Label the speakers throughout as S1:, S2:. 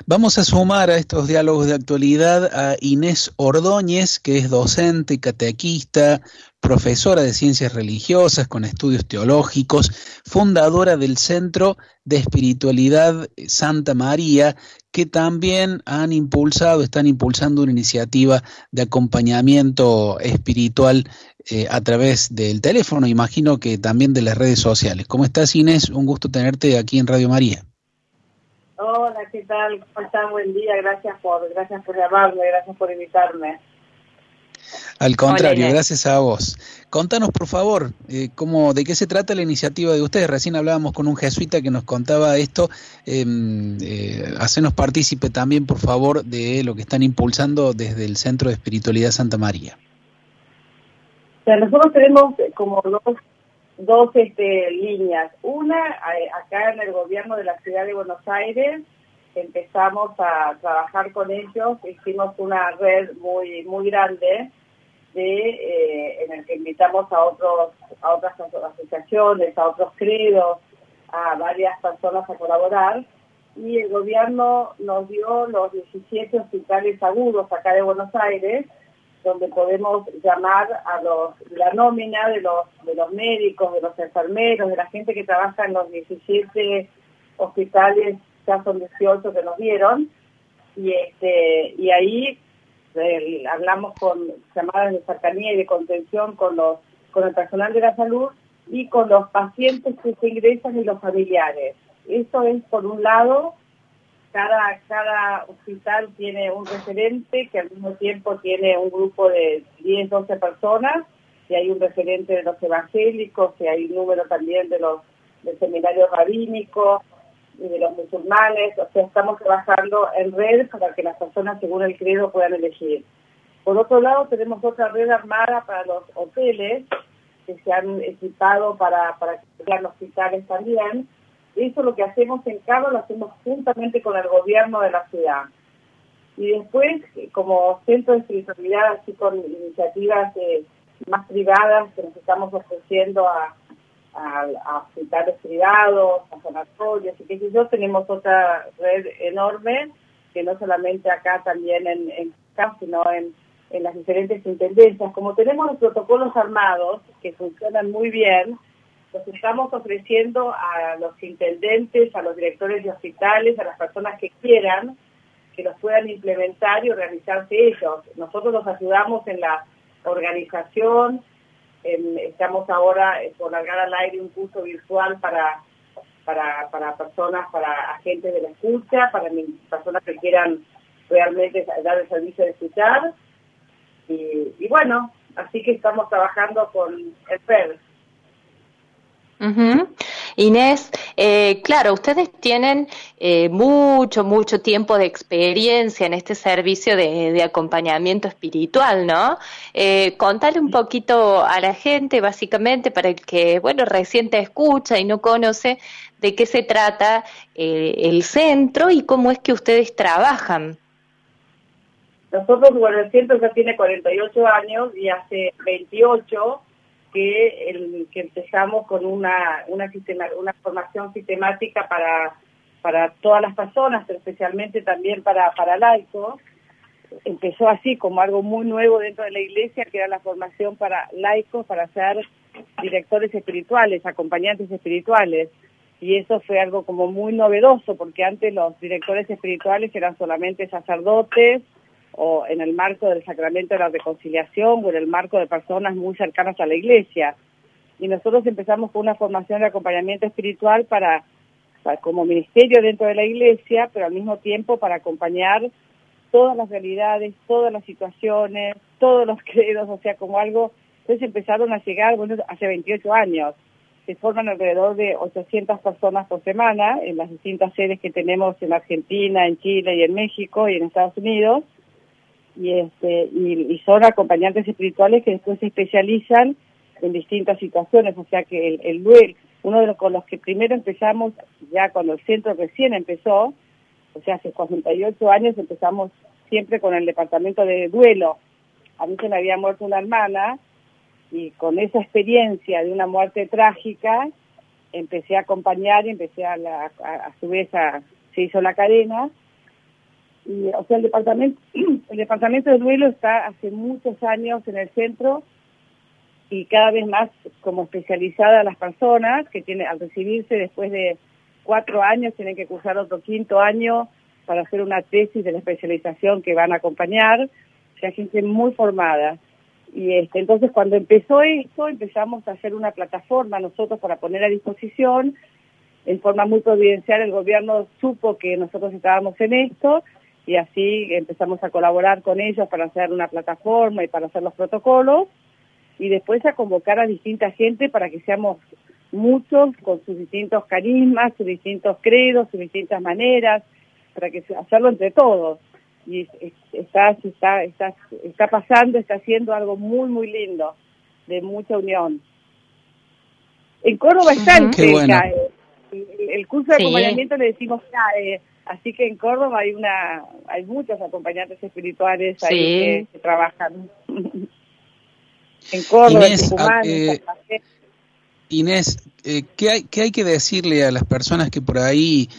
S1: Vamos a sumar a estos diálogos de actualidad a Inés Ordóñez, que es docente, catequista, profesora de ciencias religiosas con estudios teológicos, fundadora del Centro de Espiritualidad Santa María, que también están impulsando una iniciativa de acompañamiento espiritual a través del teléfono, imagino que también de las redes sociales. ¿Cómo estás, Inés? Un gusto tenerte aquí en Radio María.
S2: Hola, ¿qué tal? ¿Cómo están? Buen día, gracias por llamarme, gracias por invitarme.
S1: Al contrario, gracias a vos. Contanos, por favor, de qué se trata la iniciativa de ustedes. Recién hablábamos con un jesuita que nos contaba esto. Hacenos partícipe también, por favor, de lo que están impulsando desde el Centro de Espiritualidad Santa María.
S2: O sea, nosotros tenemos como dos líneas. Una, acá en el gobierno de la ciudad de Buenos Aires, empezamos a trabajar con ellos, hicimos una red muy muy grande en el que invitamos a otras asociaciones, a otros credos, a varias personas a colaborar, y el gobierno nos dio los 17 hospitales agudos acá de Buenos Aires, donde podemos llamar a la nómina de los médicos, de los enfermeros, de la gente que trabaja en los 17 hospitales, ya son 18 que nos dieron, y ahí hablamos con llamadas de cercanía y de contención con el personal de la salud y con los pacientes que se ingresan y los familiares. Eso es, por un lado, cada hospital tiene un referente que al mismo tiempo tiene un grupo de 10, 12 personas, y hay un referente de los evangélicos, y hay un número también del seminario rabínico y de los musulmanes. O sea, estamos trabajando en red para que las personas según el credo puedan elegir. Por otro lado, tenemos otra red armada para los hoteles que se han equipado para que sean hospitales también. Eso lo que hacemos en Cabo lo hacemos juntamente con el gobierno de la ciudad. Y después, como centro de espiritualidad, así con iniciativas más privadas que nos estamos ofreciendo a hospitales privados, a sanatorios, y qué sé yo, tenemos otra red enorme, que no solamente acá, también en CAF, sino en las diferentes intendencias. Como tenemos los protocolos armados, que funcionan muy bien, los estamos ofreciendo a los intendentes, a los directores de hospitales, a las personas que quieran, que los puedan implementar y organizarse ellos. Nosotros los ayudamos en la organización. Estamos ahora por largar al aire un curso virtual para personas, para agentes de la escucha, para personas que quieran realmente dar el servicio de escuchar. Y bueno, así que estamos trabajando con el PER.
S3: Uh-huh. Inés, claro, ustedes tienen mucho tiempo de experiencia en este servicio de acompañamiento espiritual, ¿no? Contale un poquito a la gente, básicamente, para el que, recién te escucha y no conoce de qué se trata el centro y cómo es que ustedes trabajan.
S2: Nosotros, el centro ya tiene 48 años y hace 28 que empezamos con una formación sistemática para todas las personas, pero especialmente también para laicos. Empezó así como algo muy nuevo dentro de la iglesia, que era la formación para laicos, para ser directores espirituales, acompañantes espirituales. Y eso fue algo como muy novedoso, porque antes los directores espirituales eran solamente sacerdotes, o en el marco del sacramento de la reconciliación, o en el marco de personas muy cercanas a la iglesia. Y nosotros empezamos con una formación de acompañamiento espiritual para como ministerio dentro de la iglesia, pero al mismo tiempo para acompañar todas las realidades, todas las situaciones, todos los credos, o sea, como algo. Entonces empezaron a llegar, hace 28 años, se forman alrededor de 800 personas por semana en las distintas sedes que tenemos en Argentina, en Chile y en México y en Estados Unidos. Y son acompañantes espirituales que después se especializan en distintas situaciones, o sea que el duelo, con los que primero empezamos, ya cuando el centro recién empezó, o sea hace 48 años, empezamos siempre con el departamento de duelo. A mí se me había muerto una hermana, y con esa experiencia de una muerte trágica, empecé a acompañar y empecé a su vez se hizo la cadena, Y, o sea, el departamento de duelo está hace muchos años en el centro y cada vez más como especializada a las personas que tienen, al recibirse después de 4 años, tienen que cursar otro 5º año para hacer una tesis de la especialización que van a acompañar. O sea, gente muy formada. Y entonces cuando empezó esto, empezamos a hacer una plataforma nosotros para poner a disposición. En forma muy providencial el gobierno supo que nosotros estábamos en esto y así empezamos a colaborar con ellos para hacer una plataforma y para hacer los protocolos y después a convocar a distinta gente para que seamos muchos con sus distintos carismas, sus distintos credos, sus distintas maneras, para que hacerlo entre todos. Y está pasando, está haciendo algo muy, muy lindo, de mucha unión. En Córdoba está el CECA, el curso de acompañamiento le decimos CAE, así que en Córdoba hay muchos acompañantes espirituales ahí que trabajan. En Córdoba,
S1: Inés,
S2: en Tucumán,
S1: Inés, ¿qué hay que decirle a las personas que por ahí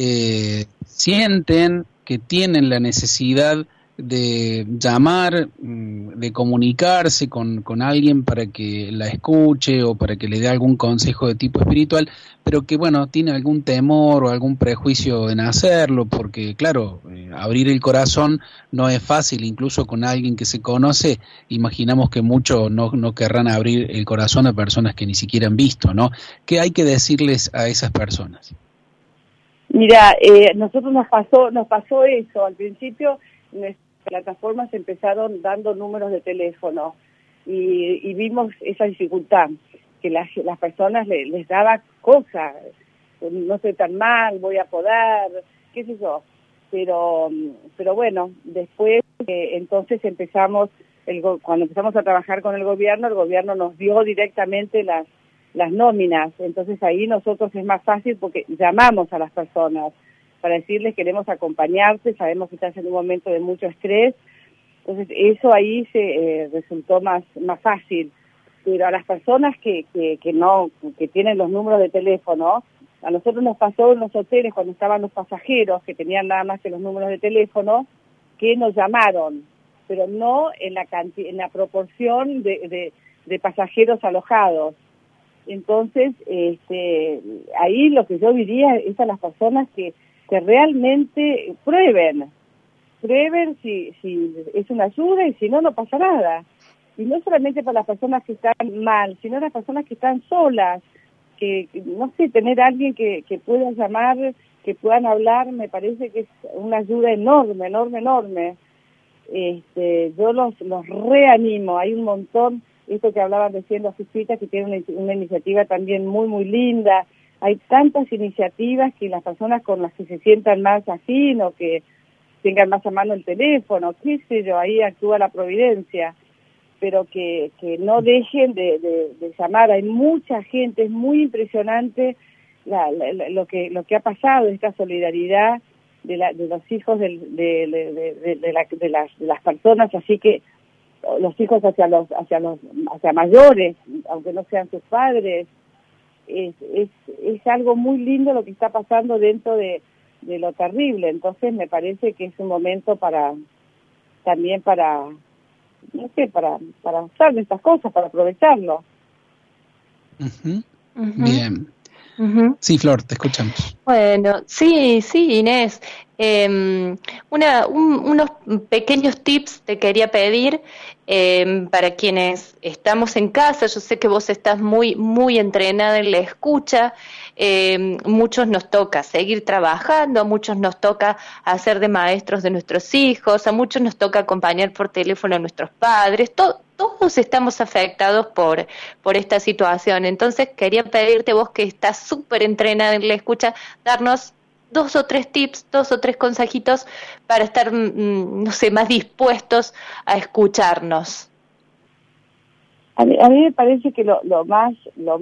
S1: sienten que tienen la necesidad de llamar, de comunicarse con alguien para que la escuche o para que le dé algún consejo de tipo espiritual, pero que, bueno, tiene algún temor o algún prejuicio en hacerlo, porque, claro, abrir el corazón no es fácil, incluso con alguien que se conoce, imaginamos que muchos no querrán abrir el corazón a personas que ni siquiera han visto, ¿no? ¿Qué hay que decirles a esas personas?
S2: Mira, nosotros nos pasó eso. Al principio nuestras plataformas empezaron dando números de teléfono y vimos esa dificultad, que las personas les daba cosas, no estoy tan mal, voy a poder, qué sé yo. Pero bueno, después entonces cuando empezamos a trabajar con el gobierno nos dio directamente las nóminas, entonces ahí nosotros es más fácil porque llamamos a las personas para decirles queremos acompañarte, sabemos que estás en un momento de mucho estrés, entonces eso ahí se resultó más fácil, pero a las personas que tienen los números de teléfono, a nosotros nos pasó en los hoteles cuando estaban los pasajeros que tenían nada más que los números de teléfono, que nos llamaron, pero no en la proporción de pasajeros alojados. Entonces, ahí lo que yo diría es a las personas que realmente prueben si es una ayuda y si no pasa nada. Y no solamente para las personas que están mal, sino las personas que están solas, que no sé, tener a alguien que pueda llamar, que puedan hablar, me parece que es una ayuda enorme, enorme, enorme. Yo los reanimo, hay un montón. Esto que hablaban recién los jesuitas, que tienen una iniciativa también muy, muy linda. Hay tantas iniciativas que las personas con las que se sientan más afín o que tengan más a mano el teléfono, qué sé yo, ahí actúa la providencia, pero que no dejen de llamar. Hay mucha gente, es muy impresionante lo que ha pasado, esta solidaridad de los hijos de las personas, así que los hijos hacia mayores, aunque no sean sus padres, es algo muy lindo lo que está pasando dentro de lo terrible. Entonces me parece que es un momento para usar de estas cosas, para aprovecharlo.
S1: Uh-huh. Uh-huh. Bien. Uh-huh. Sí, Flor, te escuchamos.
S3: Bueno, sí, Inés. Unos pequeños tips te quería pedir para quienes estamos en casa. Yo sé que vos estás muy, muy entrenada en la escucha. Muchos nos toca seguir trabajando, a muchos nos toca hacer de maestros de nuestros hijos, a muchos nos toca acompañar por teléfono a nuestros padres. Todos estamos afectados por esta situación. Entonces quería pedirte, vos que estás súper entrenada en la escucha, darnos 2 o 3 tips, 2 o 3 consejitos para estar, no sé, más dispuestos a escucharnos.
S2: A mí me parece que lo más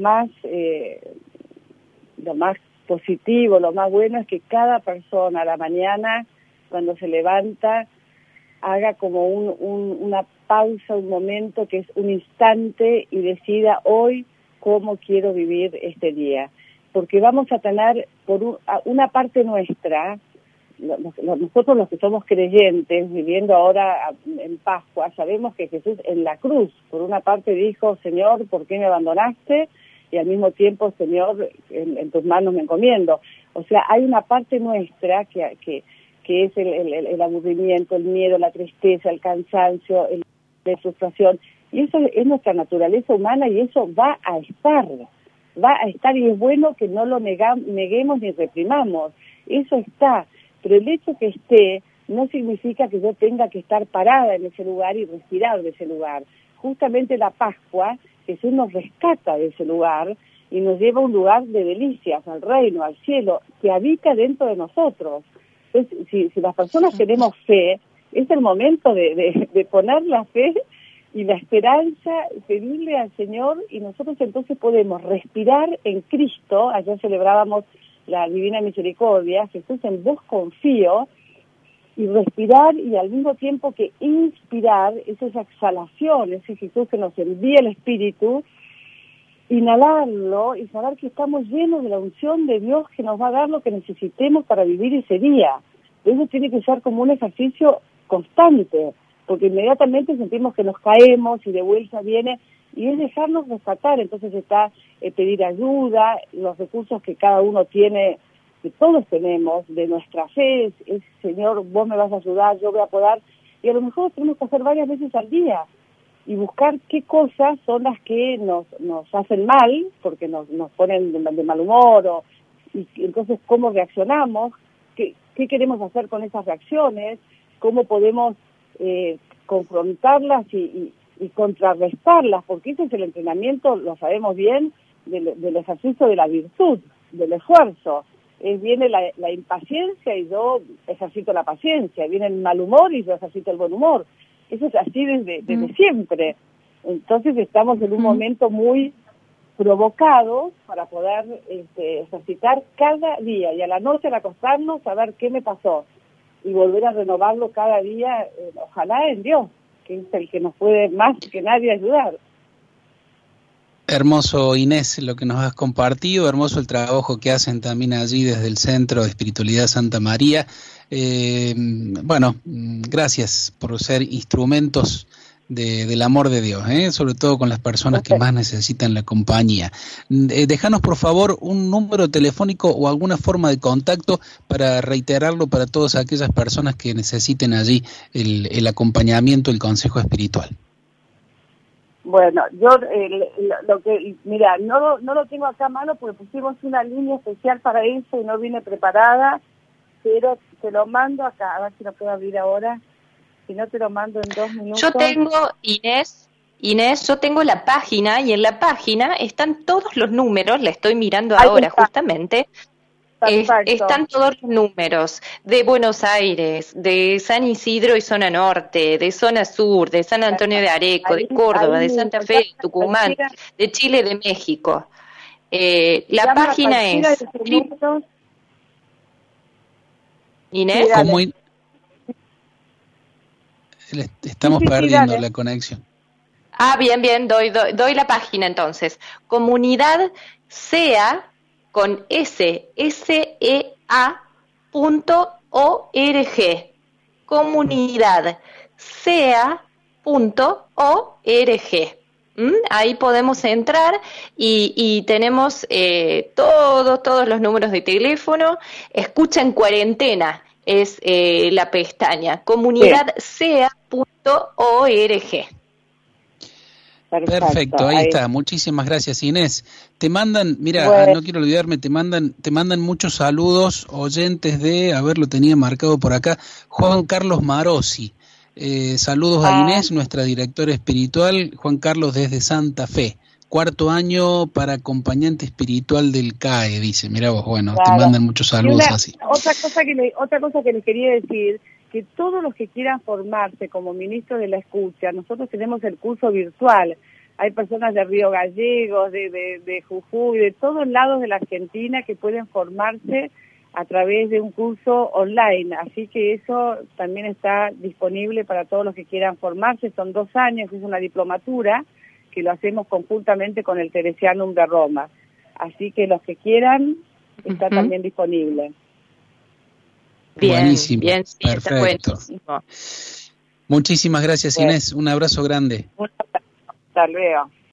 S2: positivo, lo más bueno es que cada persona a la mañana, cuando se levanta, haga como una pausa, un momento que es un instante y decida hoy cómo quiero vivir este día. Porque vamos a tener por una parte nuestra, nosotros los que somos creyentes, viviendo ahora en Pascua, sabemos que Jesús en la cruz, por una parte dijo, Señor, ¿por qué me abandonaste? Y al mismo tiempo, Señor, en tus manos me encomiendo. O sea, hay una parte nuestra que es el aburrimiento, el miedo, la tristeza, el cansancio, la frustración, y eso es nuestra naturaleza humana y eso va a estar y es bueno que no lo neguemos ni reprimamos, eso está, pero el hecho que esté no significa que yo tenga que estar parada en ese lugar y respirar de ese lugar. Justamente la Pascua, Jesús nos rescata de ese lugar y nos lleva a un lugar de delicias, al reino, al cielo, que habita dentro de nosotros. Entonces, si las personas tenemos fe, es el momento de poner la fe y la esperanza, pedirle al Señor, y nosotros entonces podemos respirar en Cristo. Ayer celebrábamos la Divina Misericordia, Jesús, en vos confío, y respirar y al mismo tiempo que inspirar, es esa exhalación, ese Jesús que nos envía el Espíritu, inhalarlo y saber que estamos llenos de la unción de Dios que nos va a dar lo que necesitemos para vivir ese día. Eso tiene que ser como un ejercicio constante, porque inmediatamente sentimos que nos caemos y de vuelta viene, y es dejarnos rescatar. Entonces está pedir ayuda, los recursos que cada uno tiene, que todos tenemos, de nuestra fe, es Señor, vos me vas a ayudar, yo voy a poder, y a lo mejor tenemos que hacer varias veces al día, y buscar qué cosas son las que nos hacen mal, porque nos ponen de mal humor, y entonces cómo reaccionamos, qué queremos hacer con esas reacciones, cómo podemos confrontarlas y contrarrestarlas, porque ese es el entrenamiento, lo sabemos bien, del ejercicio de la virtud, del esfuerzo. Viene la impaciencia y yo ejercito la paciencia, viene el mal humor y yo ejercito el buen humor. Eso es así desde siempre. Entonces estamos en un momento muy provocado para poder ejercitar cada día, y a la noche al acostarnos saber qué me pasó y volver a renovarlo cada día, ojalá en Dios, que es el que nos puede más que nadie ayudar.
S1: Hermoso, Inés, lo que nos has compartido, hermoso el trabajo que hacen también allí desde el Centro de Espiritualidad Santa María. Bueno, gracias por ser instrumentos del amor de Dios, sobre todo con las personas que más necesitan la compañía. Déjanos, por favor, un número telefónico o alguna forma de contacto para reiterarlo para todas aquellas personas que necesiten allí el acompañamiento, el consejo espiritual.
S2: Bueno, yo mira, no lo tengo acá a mano porque pusimos una línea especial para eso y no vine preparada, pero te lo mando acá, a ver si lo puedo abrir ahora, si no te lo mando en 2 minutos.
S3: Yo tengo, Inés, yo tengo la página y en la página están todos los números, la estoy mirando ahora justamente. Están todos los números de Buenos Aires, de San Isidro y zona norte, de zona sur, de San Antonio de Areco, de Córdoba, de Santa Fe, de Tucumán, de Chile, de México. La página es... Inés.
S1: Estamos perdiendo la conexión.
S3: Bien, doy la página entonces. Comunidad SEA con SEA.org. Comunidad SEA.org. Ahí podemos entrar y tenemos todos los números de teléfono. Escucha en cuarentena es la pestaña. Comunidad SEA.org.
S1: Perfecto, ahí está. Muchísimas gracias, Inés. Te mandan, mira, no quiero olvidarme, te mandan muchos saludos, oyentes lo tenía marcado por acá, Juan Carlos Marosi. Saludos a Inés, nuestra directora espiritual, Juan Carlos desde Santa Fe. 4º año para acompañante espiritual del CAE, dice. Mira vos, bueno, claro. Te mandan muchos saludos así.
S2: Otra cosa que les quería decir, que todos los que quieran formarse como ministros de la escucha, nosotros tenemos el curso virtual. Hay personas de Río Gallegos, de Jujuy, de todos lados de la Argentina que pueden formarse a través de un curso online. Así que eso también está disponible para todos los que quieran formarse. Son 2 años, es una diplomatura que lo hacemos conjuntamente con el Teresianum de Roma. Así que los que quieran, está también disponible.
S3: Bien,
S1: buenísimo,
S3: bien, sí,
S1: perfecto.
S3: Buenísimo.
S1: Muchísimas gracias, Inés. Un abrazo grande.
S2: Hasta luego.